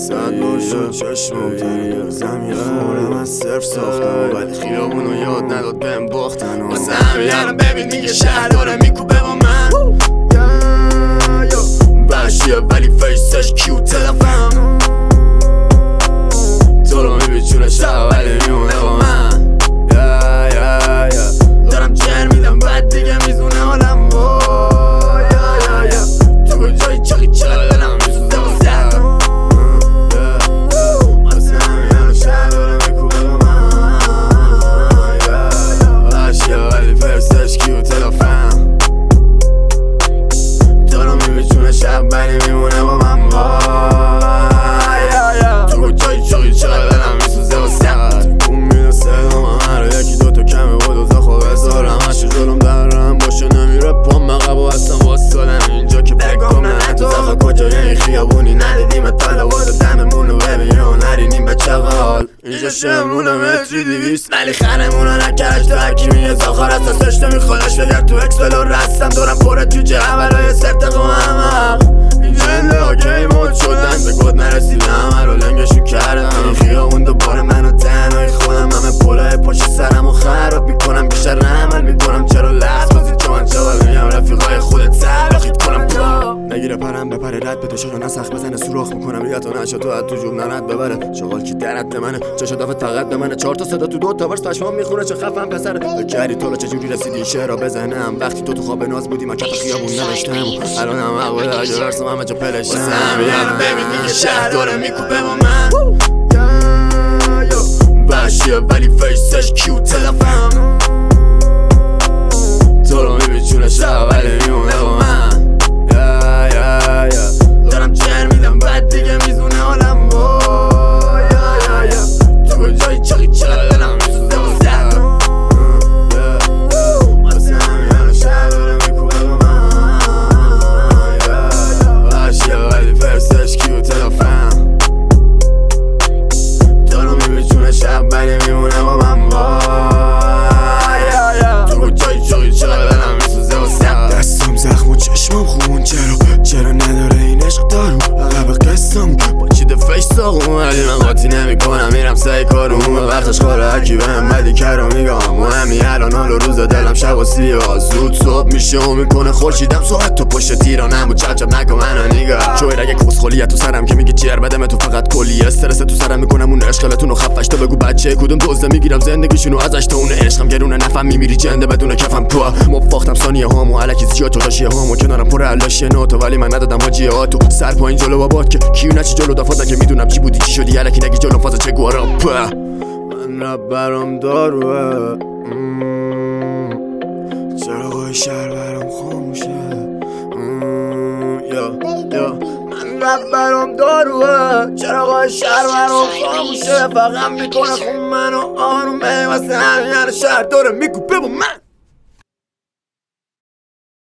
صد بار شد چشمم تنه زمین خورم از صرف ساختم ولی خیابونو یاد نداد بهم باختن واسه همین ببین دیگه شهر داره میکوبه با من وحشیه ولی فیسش کیوت تلفم تو رو میبیچونه شب ولی میمونه با من دارم جر میدم بعد دیگه میزونه حالم تو کجایی چقی چقدر دلم میسوزه با سر واسه همین شهر داره میکوبه با من وحشیه ولی فیسش کیوت تلفم تو رو میبیچونه شب ولی میمونه با من تو کجایی چقی چقدر دلم میسوزه با سر اون میده صدام همه رو یکی دوتا کمه بود و زخواه بذارم هشت جلوم درم باشه نمیره پام مقب و هستم واسدادم اینجا که بگم نه تو زخواه کجای این خیابونی ندیدیم طلبات دممونو ببین و نرینیم به چقال اینجا شمرونه متری 200 ولی خرمونو نکرش تو حکیمی یه زاخار اساسش نمیخوادش بگر تو اکسل و رستم دارم پره تو جعبلای سرتق و همق اینجا لاکه مود شدن به گود نرسیدم همه رو لنگشون کردم این خیابون دوباره منو تنهایی خودم همه پولای پشت سرم و خراب میکنم بیشتر عمل میکنم چرا لحظ بازی جوان چوال میگم رفیقای خودت تلخید کنم نگیره پرم بپره رد بده شده نسخ بزنه سوراخ میکنم ریاتو نشه تو حد تو جوب نرد ببره شغال کی درد به منه چشا دافت فقط به منه 4 تا صدا تو 2 تا ورس پشمام میخونه چه خفم پسره بگری تو چجوری رسیدی شعرا بزنم وقتی تو خواب ناز بودی من کف خیابون نوشتم الانم عقل اگه ورسم همه جا پلشم ببین دیگه شهر داره میکوبه با من وحشیه ولی فیسش کیوت تلفم تو رو میبیچونه شب ولی میمونه با من دارم جر میدم بعد دیگه میزونه حالم تو کجایی چقی چقدر دلم میسوزه با سر واسه همین شهر داره میکوبه با من وحشیه ولی فیسش کیوت تلفم تو رو میبیچونه شب ولی میمونه با من تو کجایی چقی چقدر دلم میسوزه با سر دستم زخم و چشمم خون چرا نداره این عشق دارو عقب قصم با چیده فیش ساقم ولی من قاطی نمی کنم میرم سعی کارم وقتش کاره هرکی بهم بدی کرا میگم مهمی الان حال و روز دلم شب و سیاه زود صبح میشه و میکنه خورشیدم ساعت تو پشت تیرانم و چپ نکن منو نگاه چویر اگه کسخولیه تو سرم که میگی جر بدمه تو فقط کلی استرس تو سرم میکنم اون عشقلتون و خفش تو بگو بچه کدوم دوزه میگیرم زندگیشونو ازش تا اون عشقم گرونه نفهم میمیری جنده بدون کفم پا مفاختم ثانیه هامو الکی زیاد جداشیه هامو کنارم پر علاشیه نوتو ولی من ندادم حاجیاتو سر پایین جلو با باد که کیو نچی جلو دافادن که میدونم چی بودی چی شدی الکی نگی جلو فاز چه گوارا من رب برام داروه چراغای شهر برام خاموشه من رب برام داروه چراغای شهر برام خاموشه فقط میکنه خون منو آرومه واسه همین شهر داره میکوبه با من